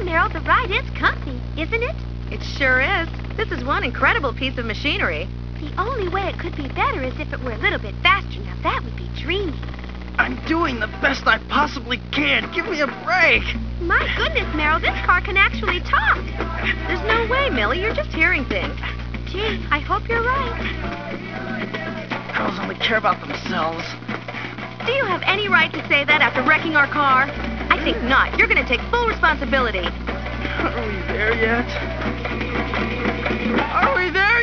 Meryl, the ride is comfy, isn't it? It sure is. This is one incredible piece of machinery. The only way it could be better is if it were a little bit faster. Now that would be dreamy. I'm doing the best I possibly can. Give me a break. My goodness, Meryl, this car can actually talk. There's no way, Millie. You're just hearing things. Gee, I hope you're right. Girls only care about themselves. Do you have any right to say that after wrecking our car? I think not. You're gonna take full responsibility. Are we there yet? Are we there